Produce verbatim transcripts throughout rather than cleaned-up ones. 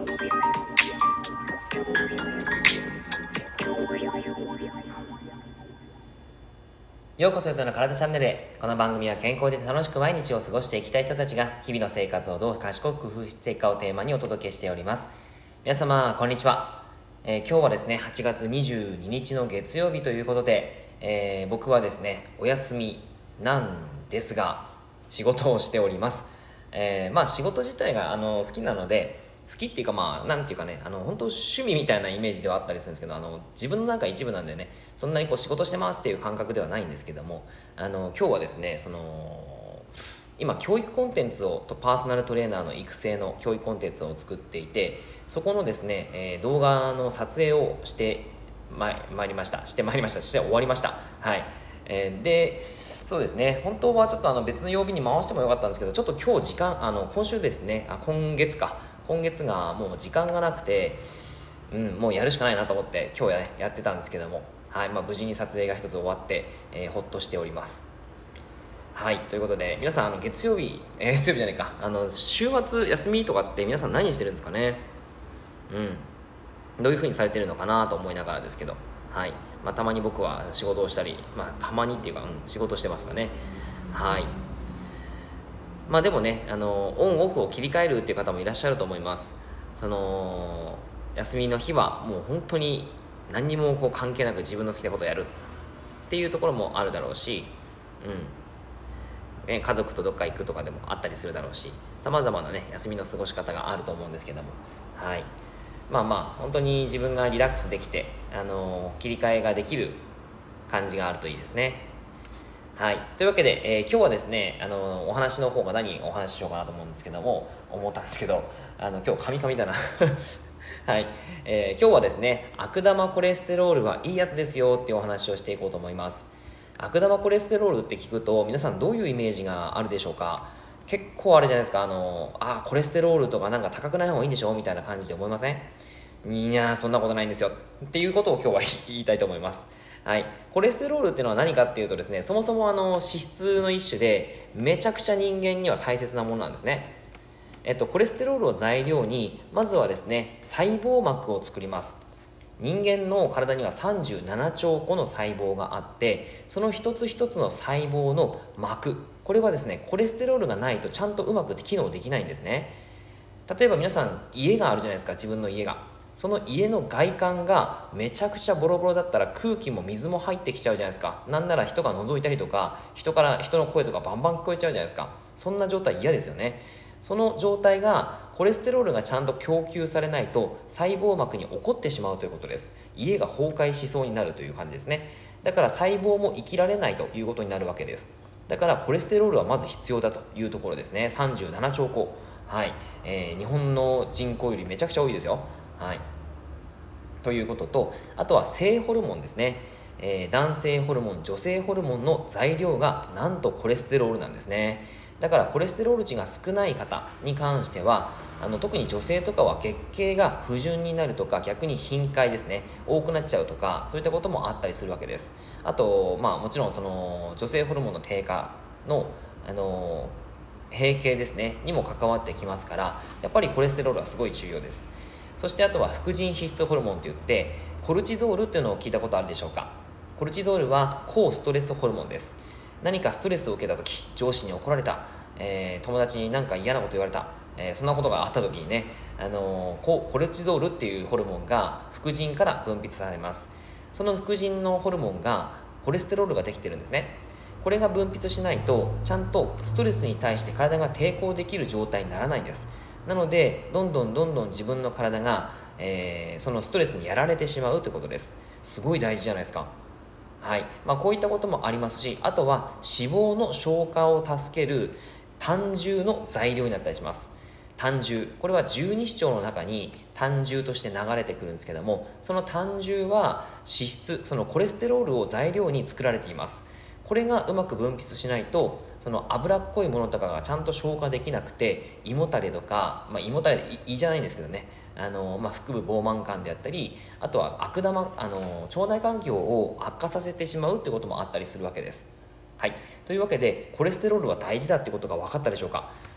ようこそヨットの体チャンネルへ。この番組は健康で楽しく毎日を過ごしていきたい人たちが日々の生活をどう賢く工夫していくかをテーマにお届けしております。皆様こんにちは。えー、今日はですねはちがつにじゅうににちの月曜日ということで、えー、僕はですねお休みなんですが仕事をしております。えー、まあ仕事自体があの好きなので、好きっていうかまあなんていうかね、あの本当趣味みたいなイメージではあったりするんですけど、あの自分の中一部なんでね、そんなにこう仕事してますっていう感覚ではないんですけども、あの今日はですねその今教育コンテンツをとパーソナルトレーナーの育成の教育コンテンツを作っていて、そこのですね、えー、動画の撮影をしてまいりましたしてまいりましたして終わりました。はい、えー、でそうですね、本当はちょっとあの別の曜日に回してもよかったんですけど、ちょっと今日時間あの今週ですねあ今月か今月がもう時間がなくて、うん、もうやるしかないなと思って今日 や,、ね、やってたんですけども、はい、まあ、無事に撮影が一つ終わって、えー、ほっとしております。はい、ということで皆さんあの月曜日、えー、月曜日じゃないかあの週末休みとかって皆さん何してるんですかね。うん、どういう風にされてるのかなと思いながらですけど、はい、まあ、たまに僕は仕事をしたり、まあ、たまにっていうか、うん、仕事してますかね。はい、まあでもね、あのオンオフを切り替えるっていう方もいらっしゃると思います。その休みの日はもう本当に何にもこう関係なく自分の好きなことをやるっていうところもあるだろうし、うんね、家族とどっか行くとかでもあったりするだろうし、さまざまなね休みの過ごし方があると思うんですけども、はい、まあまあ本当に自分がリラックスできて、あの切り替えができる感じがあるといいですね。はい、というわけで、えー、今日はですねあのお話の方が何お話ししようかなと思うんですけども思ったんですけどあの今日カミカミだなはい、えー、今日はですね悪玉コレステロールはいいやつですよっていうお話をしていこうと思います。悪玉コレステロールって聞くと皆さんどういうイメージがあるでしょうか。結構あれじゃないですか、あのあコレステロールとかなんか高くない方がいいんでしょみたいな感じで思いません？いやそんなことないんですよっていうことを今日は言いたいと思います。はい、コレステロールっていうのは何かっていうとですね、そもそもあの脂質の一種でめちゃくちゃ人間には大切なものなんですね。えっと、コレステロールを材料にまずはですね細胞膜を作ります。人間の体にはさんじゅうななちょうこの細胞があって、その一つ一つの細胞の膜、これはですねコレステロールがないとちゃんとうまく機能できないんですね。例えば皆さん家があるじゃないですか。自分の家が、その家の外観がめちゃくちゃボロボロだったら空気も水も入ってきちゃうじゃないですか。なんなら人が覗いたりとか人から人の声とかバンバン聞こえちゃうじゃないですか。そんな状態嫌ですよね。その状態がコレステロールがちゃんと供給されないと細胞膜に起こってしまうということです。家が崩壊しそうになるという感じですね。だから細胞も生きられないということになるわけです。だからコレステロールはまず必要だというところですね。さんじゅうななちょうこ、はい、えー、日本の人口よりめちゃくちゃ多いですよ。はい、ということと、あとは性ホルモンですね、えー、男性ホルモン女性ホルモンの材料がなんとコレステロールなんですね。だからコレステロール値が少ない方に関してはあの特に女性とかは月経が不順になるとか逆に頻回ですね多くなっちゃうとか、そういったこともあったりするわけです。あと、まあ、もちろんその女性ホルモンの低下の、あの閉経ですねにも関わってきますから、やっぱりコレステロールはすごい重要です。そしてあとは副腎皮質ホルモンといってコルチゾールっていうのを聞いたことあるでしょうか。コルチゾールは抗ストレスホルモンです。何かストレスを受けた時、上司に怒られた、えー、友達に何か嫌なこと言われた、えー、そんなことがあった時にね、あのー、コルチゾールっていうホルモンが副腎から分泌されます。その副腎のホルモンがコレステロールができてるんですね。これが分泌しないとちゃんとストレスに対して体が抵抗できる状態にならないんです。なのでどんどんどんどん自分の体が、えー、そのストレスにやられてしまうということです。すごい大事じゃないですか。はい、まあ、こういったこともありますし、あとは脂肪の消化を助ける胆汁の材料になったりします。胆汁、これは十二指腸の中に胆汁として流れてくるんですけども、その胆汁は脂質、そのコレステロールを材料に作られています。これがうまく分泌しないとその脂っこいものとかがちゃんと消化できなくて、胃もたれとか、まあ、胃もたれ胃じゃないんですけどね、あの、まあ、腹部膨満感であったり、あとは悪玉、あの腸内環境を悪化させてしまうということもあったりするわけです。はい、というわけでコレステロールは大事だってことが分かったでしょうか。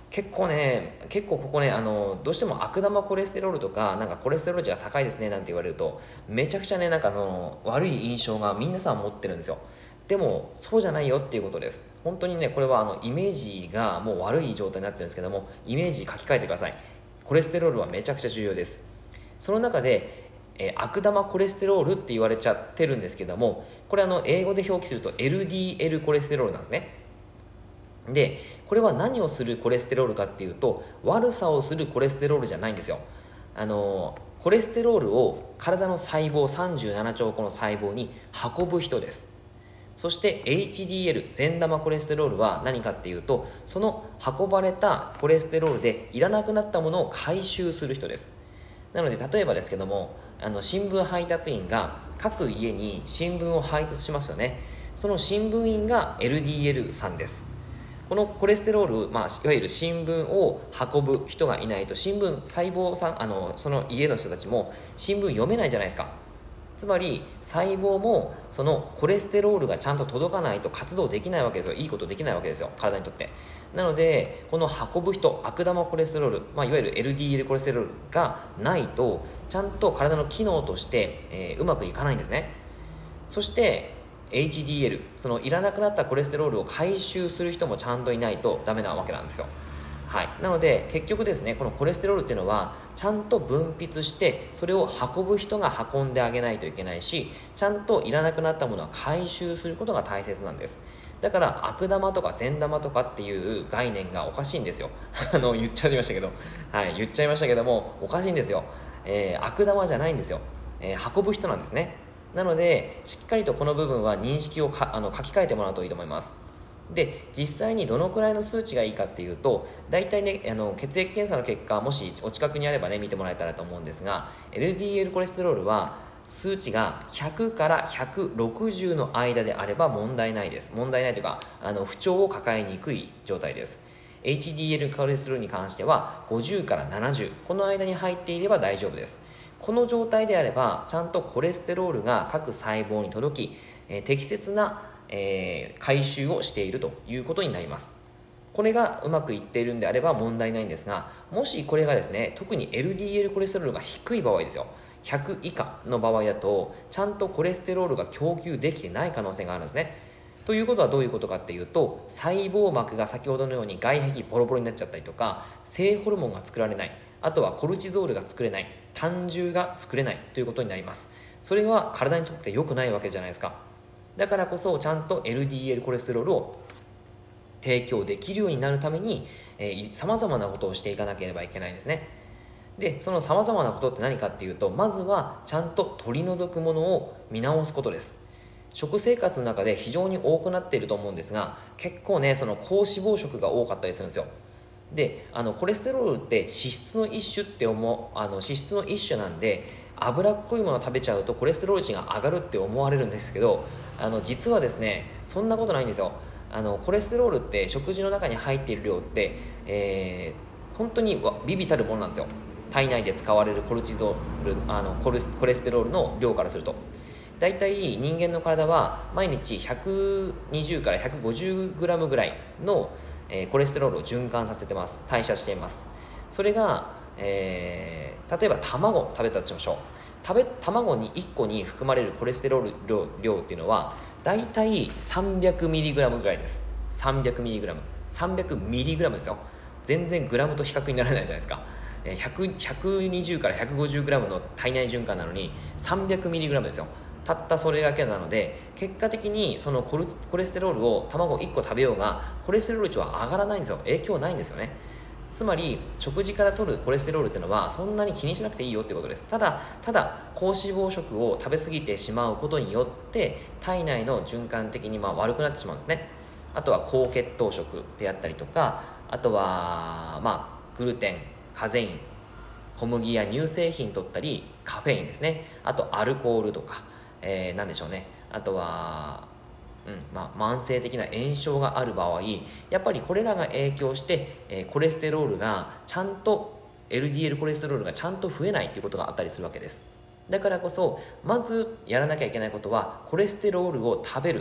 結構ね結構ここねあのどうしても悪玉コレステロールとかなんかコレステロール値が高いですねなんて言われるとめちゃくちゃねなんかあの悪い印象が皆さん持ってるんですよ。でもそうじゃないよっていうことです。本当にねこれはあのイメージがもう悪い状態になってるんですけども、イメージ書き換えてください。コレステロールはめちゃくちゃ重要です。その中で、えー、悪玉コレステロールって言われちゃってるんですけども、これあの英語で表記すると エルディーエル コレステロールなんですね。でこれは何をするコレステロールかっていうと、悪さをするコレステロールじゃないんですよ。あのコレステロールを体の細胞さんじゅうななちょうこの細胞に運ぶ人です。そして エイチディーエル 善玉コレステロールは何かっていうと、その運ばれたコレステロールでいらなくなったものを回収する人です。なので例えばですけども、あの新聞配達員が各家に新聞を配達しますよね。その新聞員が エルディーエル さんです。このコレステロール、まあ、いわゆる新聞を運ぶ人がいないと、新聞細胞さんあのその家の人たちも新聞読めないじゃないですか。つまり細胞もそのコレステロールがちゃんと届かないと活動できないわけですよ。いいことできないわけですよ、体にとって。なのでこの運ぶ人、悪玉コレステロール、まあ、いわゆる エルディーエル コレステロールがないとちゃんと体の機能として、えー、うまくいかないんですね。そして エイチディーエル、 そのいらなくなったコレステロールを回収する人もちゃんといないとダメなわけなんですよ。はい、なので結局ですね、このコレステロールっていうのはちゃんと分泌してそれを運ぶ人が運んであげないといけないし、ちゃんといらなくなったものは回収することが大切なんです。だから悪玉とか善玉とかっていう概念がおかしいんですよあの言っちゃいましたけど、はい、言っちゃいましたけどもおかしいんですよ。えー、悪玉じゃないんですよ、えー、運ぶ人なんですね。なのでしっかりとこの部分は認識をかあの書き換えてもらうといいと思います。で実際にどのくらいの数値がいいかっていうと、大体ねあの血液検査の結果もしお近くにあればね見てもらえたらと思うんですが、 エルディーエル コレステロールは数値がひゃくからひゃくろくじゅうの間であれば問題ないです。問題ないというかあの不調を抱えにくい状態です。 エイチディーエル コレステロールに関してはごじゅうからななじゅう、この間に入っていれば大丈夫です。この状態であればちゃんとコレステロールが各細胞に届き、えー、適切なえー、回収をしているということになります。これがうまくいっているんであれば問題ないんですが、もしこれがですね特に エルディーエル コレステロールが低い場合ですよ、ひゃく以下の場合だとちゃんとコレステロールが供給できてない可能性があるんですね。ということはどういうことかっていうと、細胞膜が先ほどのように外壁ボロボロになっちゃったりとか、性ホルモンが作られない、あとはコルチゾールが作れない、胆汁が作れないということになります。それは体にとって良くないわけじゃないですか。だからこそちゃんと エルディーエル コレステロールを提供できるようになるためにさまざまなことをしていかなければいけないんですね。でそのさまざまなことって何かっていうと、まずはちゃんと取り除くものを見直すことです。食生活の中で非常に多くなっていると思うんですが、結構ねその高脂肪食が多かったりするんですよ。であのコレステロールって脂質の一種って思うあの脂質の一種なんで、脂っこいものを食べちゃうとコレステロール値が上がるって思われるんですけど、あの実はですねそんなことないんですよ。あのコレステロールって食事の中に入っている量って、えー、本当に微々たるものなんですよ。体内で使われるコルチゾールあのコレス、コレステロールの量からすると、だいたい人間の体は毎日ひゃくにじゅうからひゃくごじゅうグラムぐらいの、えー、コレステロールを循環させてます。代謝しています。それが、えー、例えば卵を食べたとしましょう。食べ卵にいっこに含まれるコレステロール 量, 量っていうのはだいたい さんびゃくミリグラム ぐらいです。 さんびゃくミリグラム さんびゃくミリグラム ですよ。全然グラムと比較にならないじゃないですか。ひゃく、ひゃくにじゅうからひゃくごじゅうグラム の体内循環なのに さんびゃくミリグラム ですよ。たったそれだけなので、結果的にそのコルコレステロールを卵いっこ食べようがコレステロール値は上がらないんですよ。影響ないんですよね。つまり食事から取るコレステロールっていうのはそんなに気にしなくていいよっていうことです。ただただ高脂肪食を食べ過ぎてしまうことによって体内の循環的にまあ悪くなってしまうんですね。あとは高血糖食であったりとか、あとはまあグルテン、カゼイン、小麦や乳製品取ったりカフェインですね、あとアルコールとか、えー、なんでしょうね、あとはうんまあ、慢性的な炎症がある場合、やっぱりこれらが影響して、えー、コレステロールがちゃんと エルディーエル コレステロールがちゃんと増えないということがあったりするわけです。だからこそまずやらなきゃいけないことはコレステロールを食べる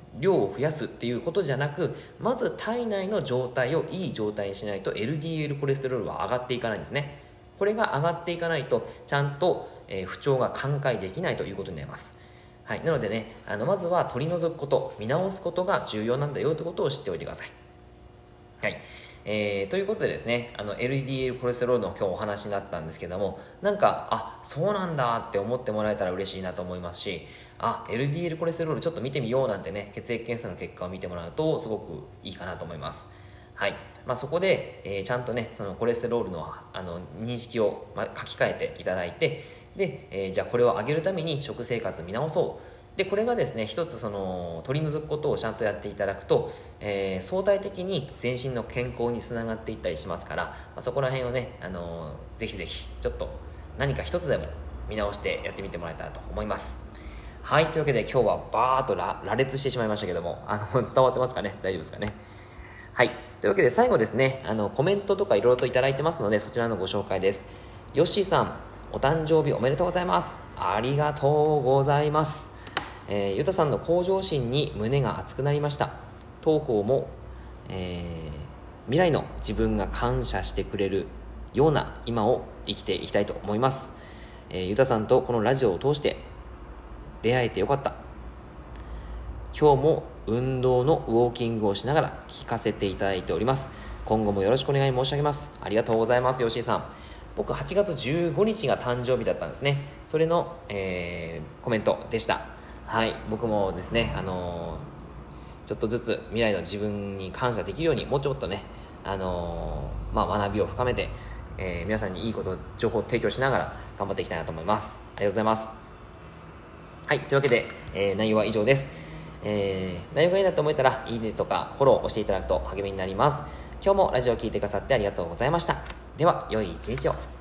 量を増やすっていうことじゃなく、まず体内の状態をいい状態にしないと エルディーエル コレステロールは上がっていかないんですね。これが上がっていかないとちゃんと、えー、不調が寛解できないということになります。はい、なのでね、あのまずは取り除くこと、見直すことが重要なんだよということを知っておいてください。はい、えー、ということでですね、あの エルディーエル コレステロールの今日お話になったんですけども、なんかあそうなんだって思ってもらえたら嬉しいなと思いますし、あ エルディーエル コレステロールちょっと見てみようなんてね、血液検査の結果を見てもらうとすごくいいかなと思います。はい、まあ、そこで、えー、ちゃんとねそのコレステロールの、あの認識を、まあ、書き換えていただいて、で、えー、じゃあこれを上げるために食生活見直そう。でこれがですね一つその取り除くことをちゃんとやっていただくと、えー、相対的に全身の健康につながっていったりしますから、まあ、そこら辺をね、あのー、ぜひぜひちょっと何か一つでも見直してやってみてもらえたらと思います。はい、というわけで今日はバーッと羅列してしまいましたけども、あの伝わってますかね、大丈夫ですかね。はい、というわけで最後ですね、あのコメントとかいろいろといただいてますので、そちらのご紹介です。ヨッシーさん、お誕生日おめでとうございます。ありがとうございます。えー、ゆたさんの向上心に胸が熱くなりました。当方も、えー、未来の自分が感謝してくれるような今を生きていきたいと思います。えー、ゆたさんとこのラジオを通して出会えてよかった。今日も運動のウォーキングをしながら聞かせていただいております。今後もよろしくお願い申し上げます。ありがとうございます。よしーさん、僕はちがつじゅうごにちが誕生日だったんですね。それの、えー、コメントでした。はい、僕もですね、あのー、ちょっとずつ未来の自分に感謝できるようにもうちょっとね、あのーまあ、学びを深めて、えー、皆さんにいいこと情報を提供しながら頑張っていきたいなと思います。ありがとうございます。はい、というわけで、えー、内容は以上です。えー、内容がいいなと思えたらいいねとかフォローをしていただくと励みになります。今日もラジオを聞いてくださってありがとうございました。では良い一日を。